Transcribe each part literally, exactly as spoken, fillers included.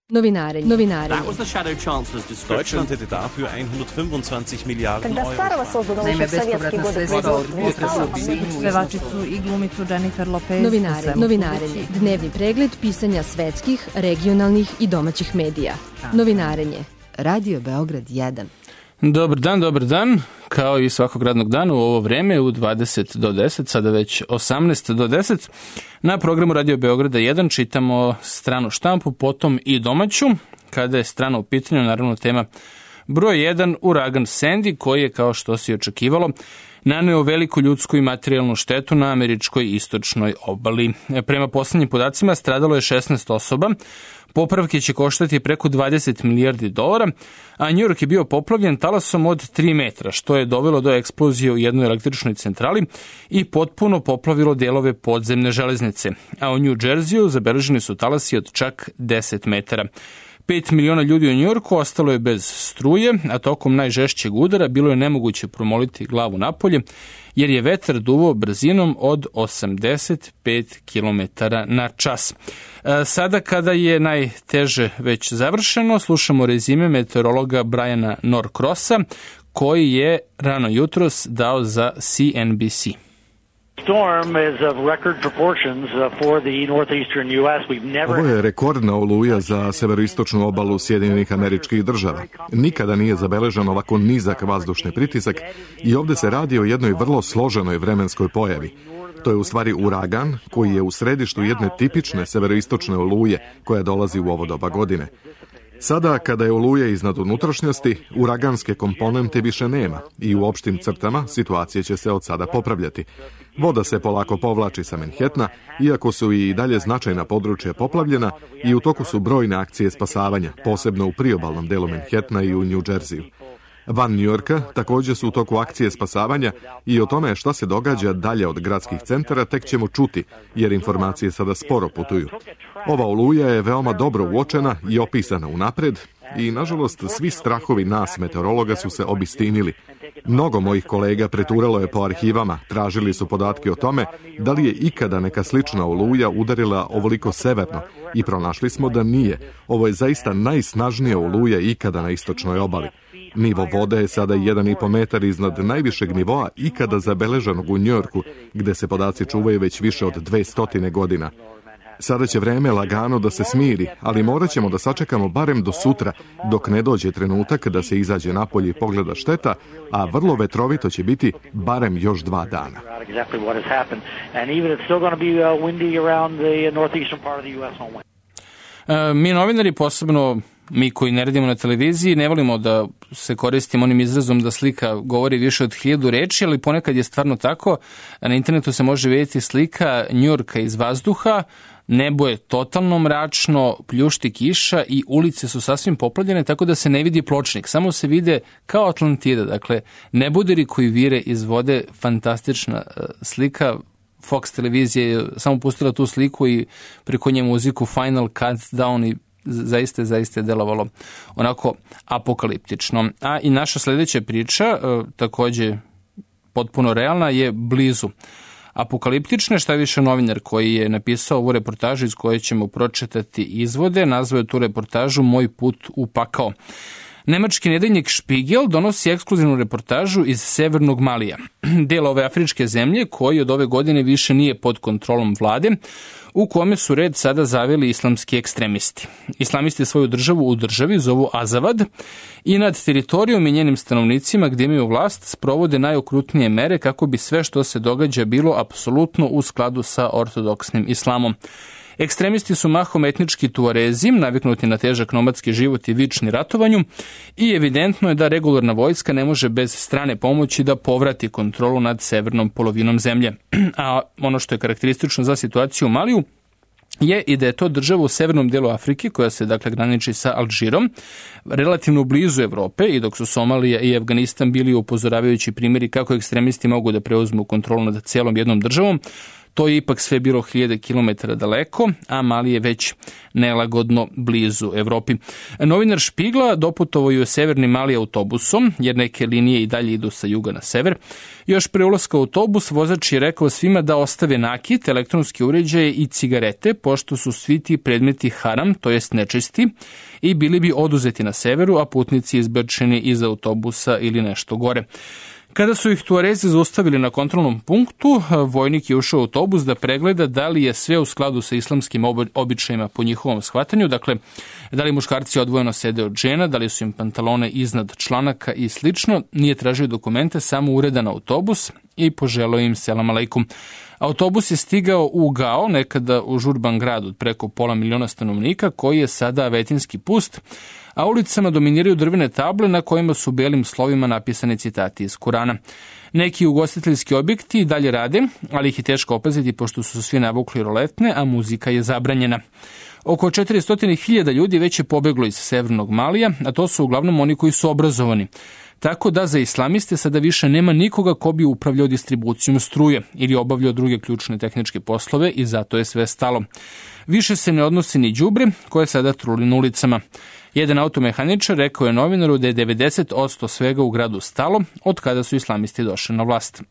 Novinarenje. Novinarenje. Deutschland hätte dafür hundertfünfundzwanzig Milliarden Euro. Naime, bespovratna sredstva od pevačicu i glumicu Jennifer Lopez. Novinarenje. Novinarenje. Dnevni pregled pisanja svetskih, regionalnih i domaćih medija. Novinarenje. Radio Beograd jedan. Dobar dan, dobar dan. Kao i svakog radnog dana u ovo vreme u dvadeset do deset, sada već osamnaest do deset, na programu Radio Beograda jedan čitamo stranu štampu, potom i domaću. Kada je strana u pitanju, naravno tema broj jedan, uragan Sandy, koji je, kao što se očekivalo, naneo veliku ljudsku i materijalnu štetu na američkoj istočnoj obali. Prema poslednjim podacima stradalo je šesnaest osoba, popravke će koštati preko dvadeset milijardi dolara, a New York je bio poplavljen talasom od tri metra, što je dovelo do eksplozije u jednoj električnoj centrali i potpuno poplavilo delove podzemne železnice. A u New Jerseyu zabeleženi su talasi od čak deset metara. Pet miliona ljudi u Njujorku ostalo je bez struje, a tokom najžešćeg udara bilo je nemoguće promoliti glavu napolje, jer je vetar duvao brzinom od osamdeset pet kilometara na čas. Sada, kada je najteže već završeno, slušamo rezime meteorologa Briana Norcrossa, koji je rano jutros dao za C N B C. Ovo je rekordna oluja za severoistočnu obalu Sjedinjenih Američkih Država. Nikada nije zabeležen ovako nizak vazdušni pritisak i ovde se radi o jednoj vrlo složenoj vremenskoj pojavi. To je u stvari uragan koji je u središtu jedne tipične severoistočne oluje koja dolazi u ovo doba godine. Sada, kada je oluja iznad unutrašnjosti, uraganske komponente više nema i u opštim crtama situacija će se od sada popravljati. Voda se polako povlači sa Manhattana, iako su i dalje značajna područja poplavljena i u toku su brojne akcije spasavanja, posebno u priobalnom delu Manhattana i u New Jerseyu. Van New Yorka također su u toku akcije spasavanja i o tome šta se događa dalje od gradskih centara tek ćemo čuti, jer informacije sada sporo putuju. Ova oluja je veoma dobro uočena i opisana unapred i, nažalost, svi strahovi nas, meteorologa, su se obistinili. Mnogo mojih kolega preturalo je po arhivama, tražili su podatke o tome da li je ikada neka slična oluja udarila ovoliko severno i pronašli smo da nije. Ovo je zaista najsnažnija oluja ikada na istočnoj obali. Nivo vode je sada jedan i po metar iznad najvišeg nivoa ikada zabeleženog u Njujorku, gde se podaci čuvaju već više od dvesta godina. Sada će vreme lagano da se smiri, ali morat ćemo da sačekamo barem do sutra, dok ne dođe trenutak da se izađe napolje i pogleda šteta, a vrlo vetrovito će biti barem još dva dana. E, mi novinari, posebno mi koji ne radimo na televiziji, ne volimo da se koristimo onim izrazom da slika govori više od hiljadu reči, ali ponekad je stvarno tako. Na internetu se može vidjeti slika Njujorka iz vazduha, nebo je totalno mračno, pljušti kiša i ulice su sasvim poplavljene, tako da se ne vidi pločnik. Samo se vide kao Atlantida, dakle, neboderi koji vire iz vode, fantastična slika. Fox televizija je samo pustila tu sliku i preko nje muziku Final Countdown i zaista, zaista je delovalo onako apokaliptično. A i naša sljedeća priča, također potpuno realna, je blizu apokaliptične. Šta više, novinar koji je napisao ovu reportažu iz koje ćemo pročitati izvode, nazvao je tu reportažu Moj put u pakao. Nemački nedeljnik Spiegel donosi ekskluzivnu reportažu iz severnog Malija, dela ove afričke zemlje koji od ove godine više nije pod kontrolom vlade, u kome su red sada zaveli islamski ekstremisti. Islamisti svoju državu u državi zovu Azavad i nad teritorijom i njenim stanovnicima gdje imaju vlast sprovode najokrutnije mere kako bi sve što se događa bilo apsolutno u skladu sa ortodoksnim islamom. Ekstremisti su mahom etnički tuarezi, naviknuti na težak nomadski život i vični ratovanju, i evidentno je da regularna vojska ne može bez strane pomoći da povrati kontrolu nad severnom polovinom zemlje. A ono što je karakteristično za situaciju u Maliju je i da je to država u severnom dijelu Afrike, koja se dakle graniči sa Alžirom, relativno blizu Evrope, i dok su Somalija i Afganistan bili upozoravajući primjeri kako ekstremisti mogu da preuzmu kontrolu nad cijelom jednom državom, To je ipak sve bilo hiljade kilometara daleko, a Mali je već nelagodno blizu Evropi. Novinar Špigla doputovao je u severni Mali autobusom, jer neke linije i dalje idu sa juga na sever. Još pre ulaska u autobus vozač je rekao svima da ostave nakit, elektronski uređaje i cigarete, pošto su svi ti predmeti haram, to jest nečisti, i bili bi oduzeti na severu, a putnici izbačeni iz autobusa ili nešto gore. Kada su ih Tuarezi zaustavili na kontrolnom punktu, vojnik je ušao u autobus da pregleda da li je sve u skladu sa islamskim običajima po njihovom shvatanju, dakle, da li muškarci odvojeno sede od žena, da li su im pantalone iznad članaka i slično. Nije tražio dokumente, samo uredan autobus i poželeo im selam aleikum. Autobus je stigao u Gao, nekada užurban grad od preko pola miliona stanovnika, koji je sada vetinski pust, a ulicama dominiraju drvene table na kojima su belim slovima napisani citati iz Kurana. Neki ugostiteljski objekti dalje rade, ali ih je teško opaziti pošto su svi navukli roletne, a muzika je zabranjena. Oko četiristo hiljada ljudi već je pobeglo iz severnog Malija, a to su uglavnom oni koji su obrazovani. Tako da za islamiste sada više nema nikoga ko bi upravljao distribucijom struje ili obavljao druge ključne tehničke poslove i zato je sve stalo. Više se ne odnosi ni đubre koje sada truli na ulicama. Jedan automehaničar rekao je novinaru da je devedeset posto svega u gradu stalo od kada su islamisti došli na vlast.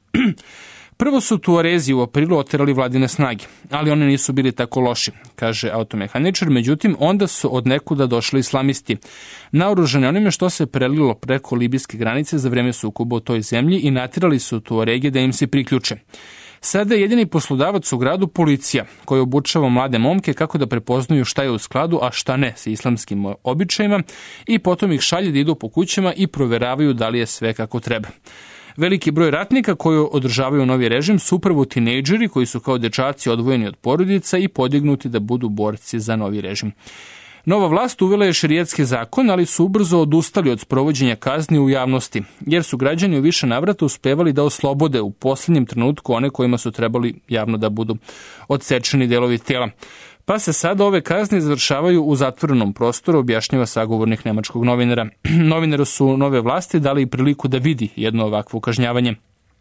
Prvo su Tuarezi u aprilu oterali vladine snage, ali oni nisu bili tako loši, kaže automehaničar, međutim onda su od nekuda došli islamisti, naoružani onime što se prelilo preko libijske granice za vreme sukoba u toj zemlji i natirali su Tuarege da im se priključe. Sada je jedini poslodavac u gradu policija, koji obučava mlade momke kako da prepoznaju šta je u skladu, a šta ne sa islamskim običajima i potom ih šalje da idu po kućama i proveravaju da li je sve kako treba. Veliki broj ratnika koji održavaju novi režim su upravo tinejdžeri koji su kao dečaci odvojeni od porodica i podignuti da budu borci za novi režim. Nova vlast uvela je šerijatski zakon, ali su ubrzo odustali od sprovođenja kazni u javnosti, jer su građani u više navrata uspevali da oslobode u posljednjem trenutku one kojima su trebali javno da budu odsečeni delovi tela. Pa se sada ove kazne izvršavaju u zatvorenom prostoru, objašnjava sagovornik nemačkog novinara. Novinaru su nove vlasti dali i priliku da vidi jedno ovakvo kažnjavanje.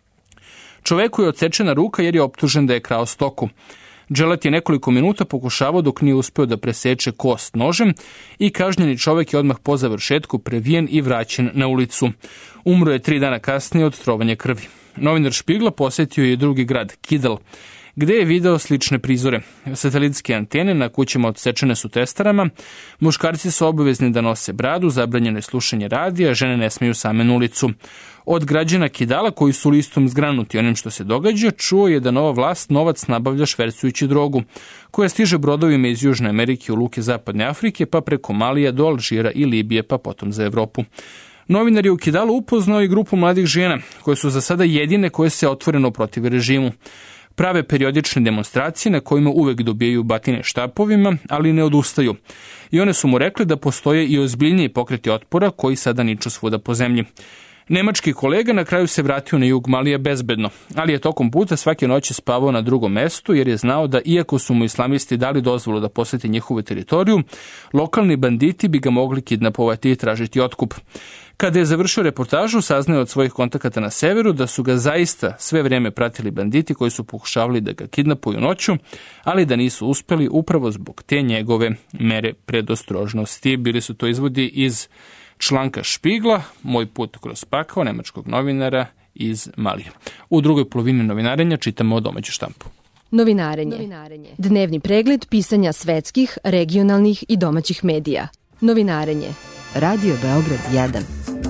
Čoveku je odsečena ruka jer je optužen da je krao stoku. Dželat je nekoliko minuta pokušavao dok nije uspeo da preseče kost nožem i kažnjeni čovek je odmah po završetku previjen i vraćen na ulicu. Umro je tri dana kasnije od trovanja krvi. Novinar Špigla posjetio je drugi grad, Kidal, gde je video slične prizore. Satelitske antene na kućama odsečene su testarama, muškarci su obavezni da nose bradu, zabranjeno je slušanje radija, žene ne smiju same na ulicu. Od građana Kidala, koji su listom zgranuti onim što se događa, čuo je da nova vlast novac nabavlja švercujući drogu, koja stiže brodovima iz Južne Amerike u luke Zapadne Afrike, pa preko Malija do Alžira i Libije, pa potom za Evropu. Novinar je u Kidalu upoznao i grupu mladih žena, koje su za sada jedine koje se otvoreno protive režimu. Prave periodične demonstracije na kojima uvek dobijaju batine štapovima, ali ne odustaju. I one su mu rekli da postoje i ozbiljniji pokreti otpora koji sada niču svuda po zemlji. Nemački kolega na kraju se vratio na jug Malija bezbedno, ali je tokom puta svake noći spavao na drugom mestu jer je znao da iako su mu islamisti dali dozvolu da poseti njihovu teritoriju, lokalni banditi bi ga mogli kidnapovati i tražiti otkup. Kada je završio reportažu, saznao od svojih kontakata na severu da su ga zaista sve vrijeme pratili banditi koji su pokušavali da ga kidnapuju noću, ali da nisu uspeli upravo zbog te njegove mere predostrožnosti. Bili su to izvodi iz članka Špigla, Moj put kroz pakao, nemačkog novinara iz Malija. U drugoj polovini novinarenja čitamo domaću štampu. Novinarenje. Novinarenje. Dnevni pregled pisanja svetskih, regionalnih i domaćih medija. Novinarenje. Radio Beograd jedan.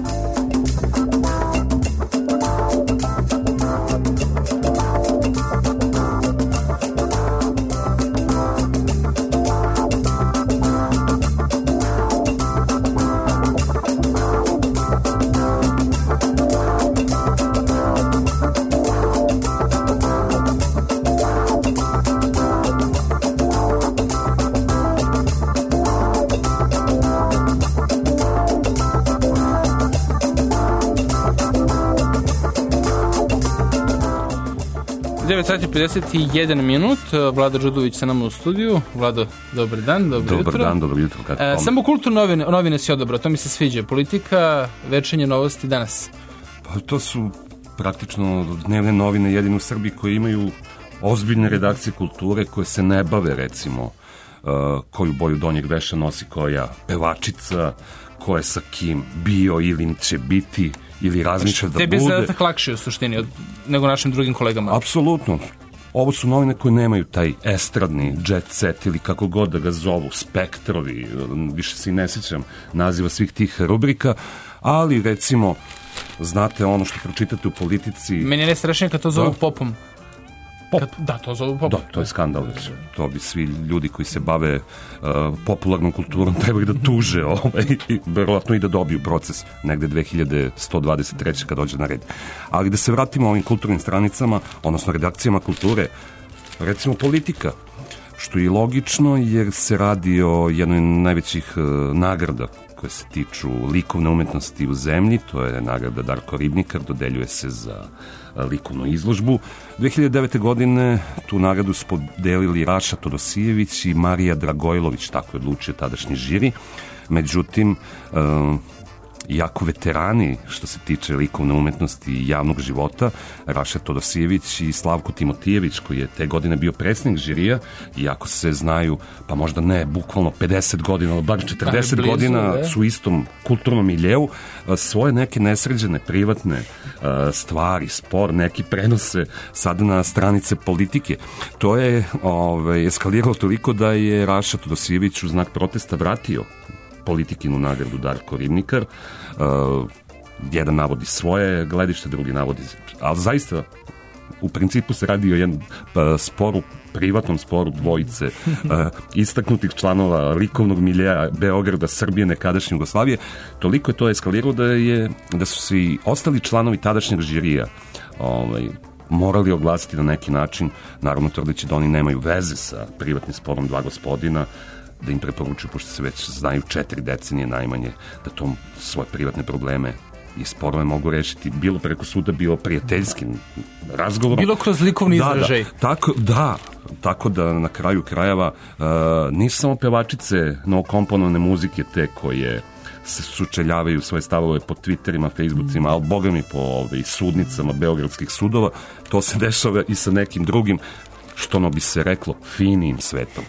devet sati pedeset jedan minut, Vlada Đudović sa nama u studiju. Vlado, dobar dan, dobro jutro. Dobar dan, dobro jutro. Kako e, samo kulturne novine, novine si odabrao, to mi se sviđa. Politika, večernje novosti danas. Pa to su praktično dnevne novine jedine u Srbiji koje imaju ozbiljne redakcije kulture koje se ne bave, recimo, uh, koju boju donjeg veša nosi koja pevačica, ko je sa kim bio ili će biti ili razmišlja da bude. Tebi je zadatak lakši u suštini od, nego našim drugim kolegama. Apsolutno. Ovo su novine koje nemaju taj estradni jet set ili kako god da ga zovu, spektrovi, više se i ne sjećam naziva svih tih rubrika, ali recimo, znate ono što pročitate u Politici... Meni je najstrašnije kad to zovu da. popom. Pop. Kad, da, to zovu popom. Da, to je skandal već. To bi svi ljudi koji se bave uh, popularnom kulturom trebali da tuže ovaj, i verovatno i da dobiju proces negde dve hiljade sto dvadeset treće kad dođe na red. Ali da se vratimo ovim kulturnim stranicama, odnosno redakcijama kulture, recimo Politika, što je i logično jer se radi o jednoj najvećih uh, nagrada koje se tiču likovne umetnosti u zemlji, to je nagrada Darko Ribnikar, dodeljuje se za likovnu izložbu. dve hiljade devete. godine tu nagradu su podelili Raša Todosijević i Marija Dragojlović, tako je odlučio tadašnji žiri. Međutim, um, jako veterani što se tiče likovne umetnosti i javnog života, Raša Todosijević i Slavko Timotijević, koji je te godine bio predsjednik žirija, iako se znaju, pa možda ne bukvalno pedeset godina, ali bar četrdeset blizu, godina ne? Su u istom kulturnom miljeu, svoje neke nesređene, privatne stvari, spor, neki prenose sada na stranice Politike. To je ovaj, eskaliralo toliko da je Raša Todosijević u znak protesta vratio Politikinu nagradu Darko Ribnikar. Uh, jedan navodi svoje gledište, drugi navodi, ali zaista u principu se radi o jednom uh, sporu, privatnom sporu dvojice uh, istaknutih članova likovnog miljeja Beograda, Srbije, nekadašnje Jugoslavije. Toliko je to eskaliralo da je da su svi ostali članovi tadašnjeg žirija ovaj, morali oglasiti na neki način, naravno tvrdeći da oni nemaju veze sa privatnim sporom dva gospodina, da im preporučuju, pošto se već znaju četiri decenije najmanje, da to svoje privatne probleme i sporove mogu rešiti bilo preko suda, bilo prijateljskim razgovorom. Bilo kroz likovni da, izražaj. Da, tako, da, tako da na kraju krajeva uh, nisu samo pevačice novokomponovane muzike te koje se sučeljavaju svoje stavove po Twitterima, Facebookima, ali boga mi po ovaj, sudnicama beogradskih sudova, to se dešava i sa nekim drugim, što ono bi se reklo, finim svetom.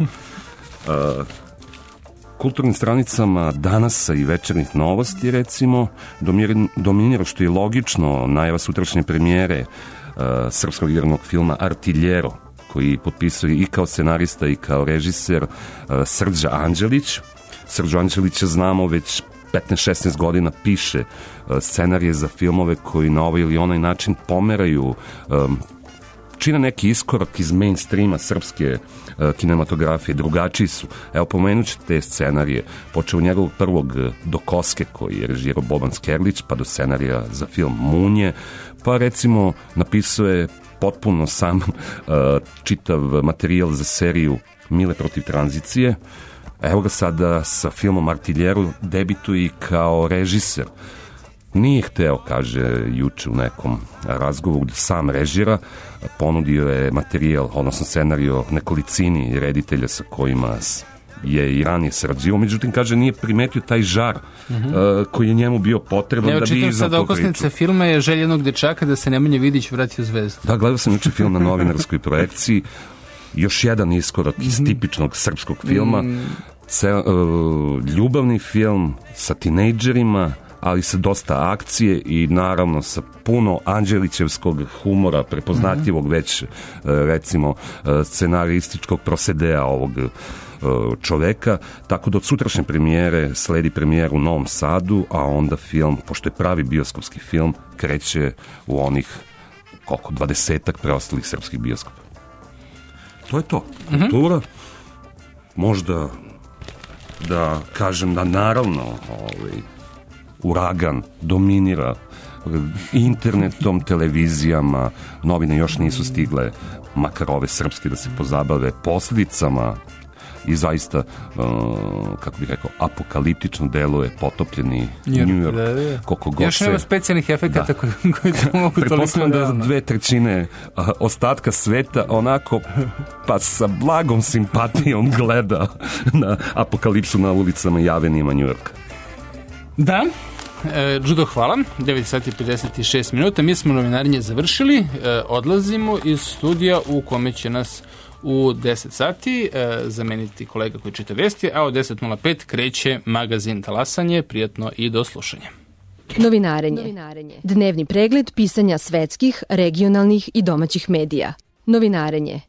Uh, kulturnim stranicama Danasa i Večernjih novosti, recimo, dominira, što je logično, najava sutrašnje premijere uh, srpskog igranog filma Artiljero, koji potpisuje i kao scenarista i kao režiser uh, Srđa Anđelić. Srđu Anđelića znamo već petnaest šesnaest godina piše uh, scenarije za filmove koji na ovaj ili onaj način pomeraju um, čine neki iskorak iz mainstreama srpske uh, kinematografije, drugačiji su. Evo, pomenući te scenarije, počeo njegovog prvog Do koske, koji je režirao Boban Skerlić, pa do scenarija za film Munje, pa recimo napisao je potpuno sam uh, čitav materijal za seriju Mile protiv tranzicije. Evo ga sada sa filmom Artiljeru debituje i kao režiser. Nije hteo, kaže juče u nekom razgovoru, da sam režira, ponudio je materijal, odnosno scenario nekolicini reditelja sa kojima je i ranije sarađivao, međutim, kaže, nije primetio taj žar mm-hmm. uh, koji je njemu bio potreban ne, da bi iznao sad okosnica filma je Želja jednog dečaka da se Nemanja Vidić vrati u zvezdu. Da, gledao sam juče film na novinarskoj projekciji, još jedan iskorak mm-hmm. iz tipičnog srpskog filma, mm. Se, uh, ljubavni film sa tinejdžerima, ali sa dosta akcije i naravno sa puno Anđelićevskog humora, prepoznatljivog mm-hmm. već recimo scenarističkog prosedea ovog čoveka, tako da od sutrašnje premijere sledi premijera u Novom Sadu, a onda film, pošto je pravi bioskopski film, kreće u onih koliko, dvadesetak preostalih srpskih bioskopa. To je to. Mm-hmm. Kultura, možda da kažem da naravno ovaj, uragan dominira internetom, televizijama, novine još nisu stigle, makar ove srpske, da se pozabave posljedicama i zaista, uh, kako bih rekao, apokaliptično deluje potopljeni New York. Da, da. Koliko god još nema specijalnih efekata koji, koji to mogu toliko pretpostavljam da dve trećine uh, ostatka sveta onako pa sa blagom simpatijom gleda na apokalipsu na ulicama i avenijama New Yorka. Da, E, Judo, hvala. devet sati i pedeset šest minuta. Mi smo novinarenje završili. E, odlazimo iz studija u kome će nas u deset sati e, zameniti kolega koji čita vesti, a u deset nula pet kreće magazin Talasanje. Prijatno i do slušanja. Novinarenje. Novinarenje. Dnevni pregled pisanja svetskih, regionalnih i domaćih medija. Novinarenje.